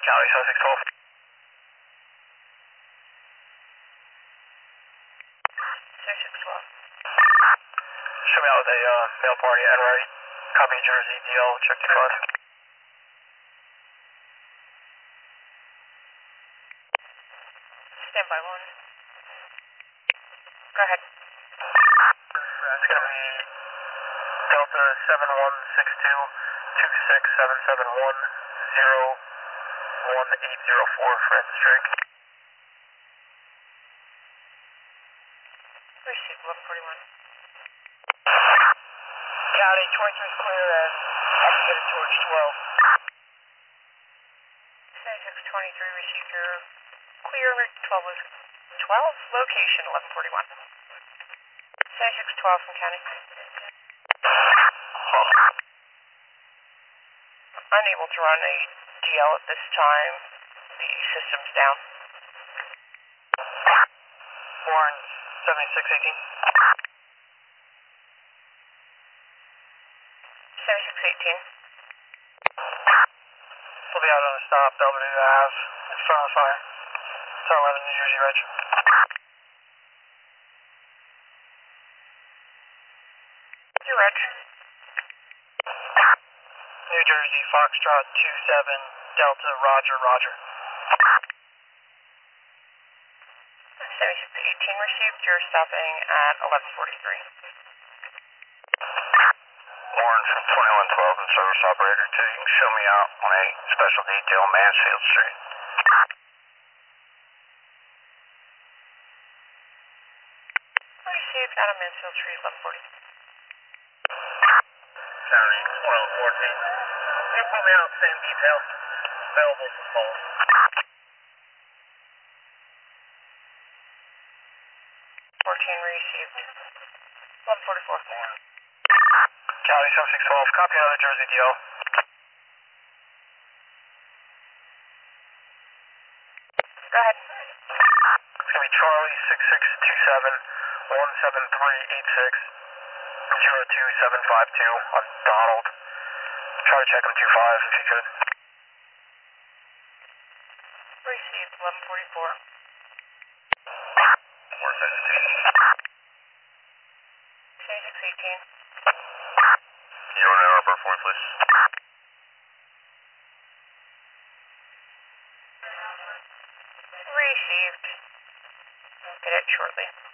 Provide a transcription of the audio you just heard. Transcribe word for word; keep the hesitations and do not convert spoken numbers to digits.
Cali seven six twelve. six six twelve. Show me out with a uh, mail party at right. Copy Jersey, D L, check two five. Stand by one. Go ahead. It's going to be Delta seven one six two two six seven seven one zero one eight zero four, Francis Drake. Receive eleven forty-one. County twenty-three is clear and I'm headed towards twelve. seventy-six twenty-three, receive your clear. twelve is twelve, location eleven forty-one. seventy-six twelve from County. Unable to run a D L at this time. The system's down. Warren seventy-six eighteen. seventy-six eighteen. We'll be out on a stop, Belvedere Ave, in front of the fire. It's on eleven New Jersey Reg. Your Reg. New Jersey Foxtrot two seven Delta Roger Roger. seventy-six eighteen received. You're stopping at eleven forty-three. Warren from twenty-one twelve and service operator two. You can show me out on a special detail Mansfield Street. Received out of Mansfield Street, eleven forty. County twelve fourteen. Can you put me out same detail? Available for call. fourteen received. eleven forty-four. County seven six twelve. Copy another Jersey D L. Go ahead. It's going to be Charlie six six two seven one seven three eight six zero two seven five two on Donald. Try to check him two five if you could. Received eleven forty-four. Warren seventy-six eighteen. seventy-six eighteen. You want an Arbor four, please? Received. Get it shortly.